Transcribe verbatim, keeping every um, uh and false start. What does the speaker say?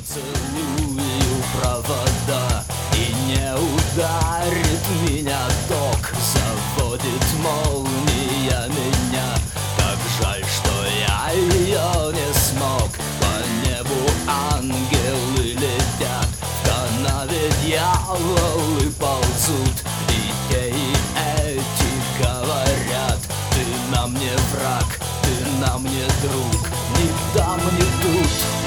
Поцелую провода, и не ударит меня ток. Заводит молния меня, как жаль, что я ее не смог. По небу ангелы летят, в канаве дьяволы ползут, и те и эти говорят: ты на мне враг, ты на мне друг, ни там, ни тут.